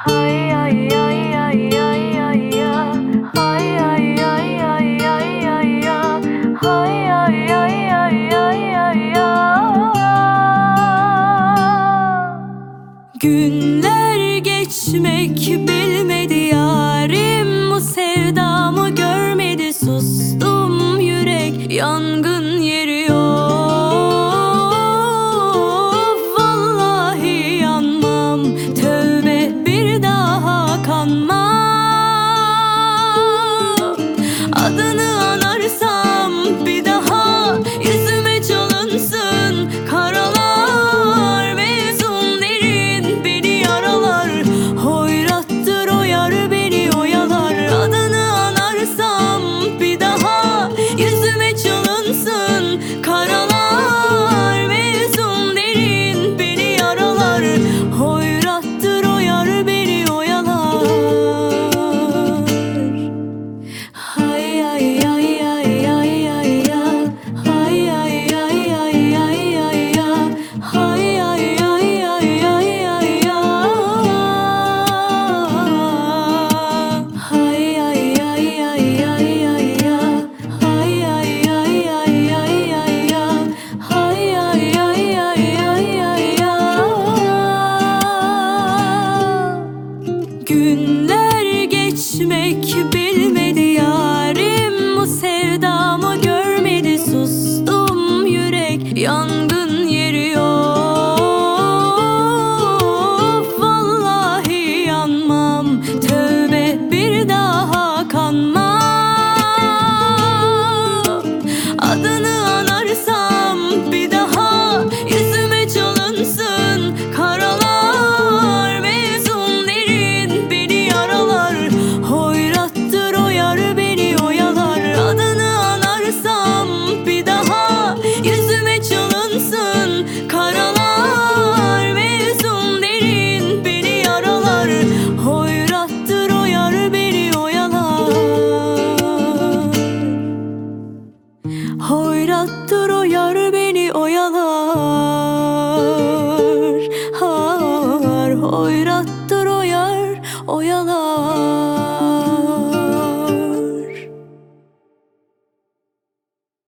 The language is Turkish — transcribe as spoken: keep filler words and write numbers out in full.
Hay ay ay ay ay ay ya. Hay ay ay ay ay ay ya. Hay ay ay ay ay ay ya. Günler geçmek bilmedi yarim, bu sevdamı görmedi, sustum yürek yangın yeri yok. Vallahi yanmam, tövbe bir daha kanmam. Adını anarsam bir daha yüzüme çalınsın karalar. Mezun derin beni yaralar, hoyrattır o yar beni oyalar. Adını anarsam bir daha yüzüme çalınsın karalar. Mezun derin beni yaralar, hoyrattır o yar beni oyalar. Hay ay ay ay ay ay ya. Hay ay ay ay ay ay ya. Hay ay ay ay ay ay ya. Hay ay ay ay ay ay ya. Hay ay ay ay ay ay ya. Hay ay ay ay ay ay ya. Günler geçmek bilmedi yarim, bu sevdamı görmedi, sustum yürek yangın yeri yok. Vallahi yanmam, tövbe bir daha kanmam. Adını anarsam bir daha yüzüme çalınsın karalar. Mezun derin beni yaralar, hoyrattır o yar beni oyalar. Adını anarsam bir daha yüzüme çalınsın karalar. Mezun derin beni yaralar, hoyrattır o yar beni oyalar. Hoyrattır o yar beni oyalar. Har, hoyrattır